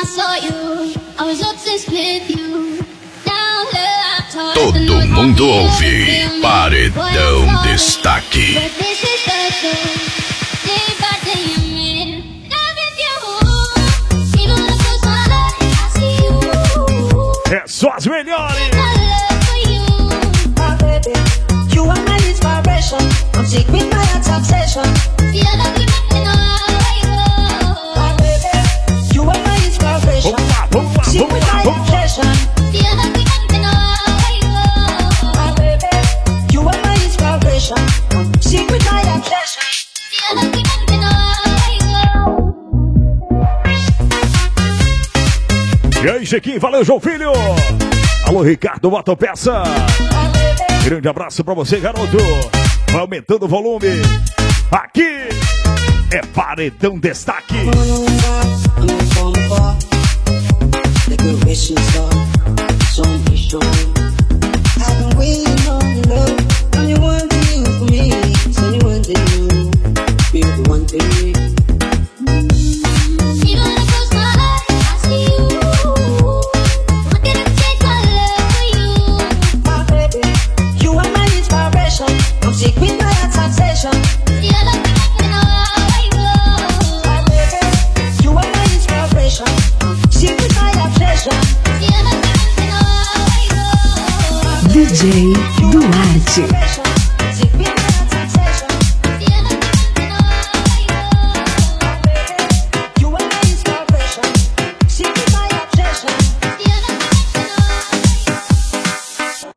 Todo mundo ouve Paredão Destaque. É só as melhores. You are my inspiration. I'm sick with my obsession. You are my inspiration. Sick with my obsession. You are my inspiration. Sick with my obsession. E aí, Chiquinho, valeu, João Filho. Alô, Ricardo Motopeça. Grande abraço pra você, garoto. Vai aumentando o volume. Aqui é Paredão Destaque. DJ Duarte.